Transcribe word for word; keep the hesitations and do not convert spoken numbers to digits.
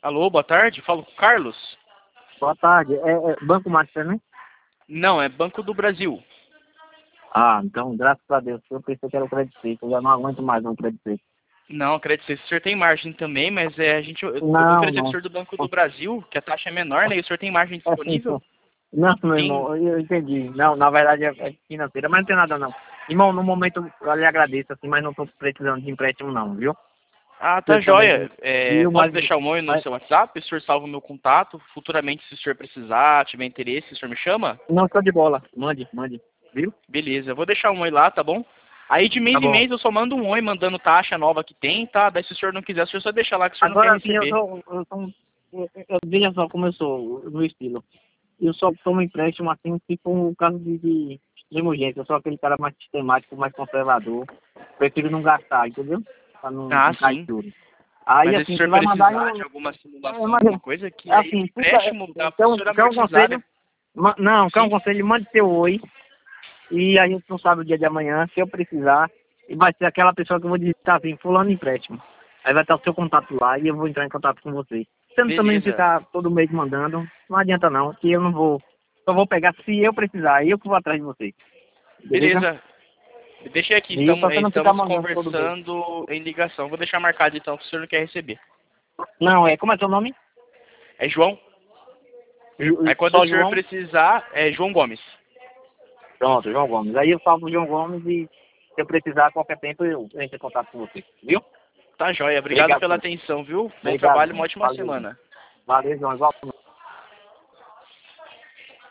Alô, boa tarde. Falo com o Carlos? Boa tarde. É, é Banco Master, né? Não, é Banco do Brasil. Ah, então, graças a Deus. Eu pensei que era o Credit Suisse. Eu já não aguento mais um Credit Suisse. Não, acredito que o senhor tem margem também, mas é, a gente, eu, eu vou Não, oferecer para o não. senhor do Banco do Brasil, que a taxa é menor, né? E o senhor tem margem Assim, disponível? não, meu Tem. irmão, eu entendi. Não, na verdade é é financeira, mas não tem nada não. Irmão, no momento eu lhe agradeço, assim, mas não estou precisando de empréstimo não, viu? Ah, tá Eu também, joia. É, viu, posso mas, deixar o meu no mas seu WhatsApp? O senhor salva o meu contato. Futuramente, se o senhor precisar, tiver interesse, o senhor me chama? não estou de bola. Mande, mande, viu? Beleza, eu vou deixar um oi lá, tá bom? Aí de Tá mês em bom. mês eu só mando um oi mandando taxa nova que tem, tá? Daí se o senhor não quiser, o senhor só deixa lá que o senhor não quer Agora assim, eu receber. sou, eu sou, um- eu, eu, veja só como eu sou, o meu estilo. Eu só tomo empréstimo assim, se for um caso de, de extrema urgência. Eu sou aquele cara mais sistemático, mais conservador. Prefiro não gastar, entendeu? Pra não, Ah, não cair sim. tudo. Aí, Mas aí se o assim, você senhor vai mandar precisar eu. de alguma É, simulação, mas, alguma coisa, que é aí o assim, fica, empréstimo dá quer para o um, senhor quer um amortizar, né? conselho? Ma- Não, quer um Sim? conselho? Mande seu oi. E a gente não sabe o dia de amanhã, se eu precisar. E vai ser aquela pessoa que eu vou digitar assim, fulano empréstimo. Aí vai estar o seu contato lá e eu vou entrar em contato com você. Você não também Beleza. ficar todo mês mandando, não adianta não, que eu não vou. Só vou pegar se eu precisar, eu que vou atrás de você. Beleza? Beleza. Deixei aqui, E estamos, pra você não ficar estamos mandando todo mês. conversando em ligação. Vou deixar marcado então, se o senhor não quer receber. Não, é, como é seu nome? É João? Ju- Aí quando o Só senhor João? precisar, é João Gomes. Pronto, João Gomes. Aí eu salvo o João Gomes e se eu precisar a qualquer tempo eu entro em contato com você. Viu? Tá joia. Obrigado Obrigado, pela João. atenção, viu? Bom Obrigado, trabalho, uma João. ótima Valeu, João. semana. Valeu, João. Igual.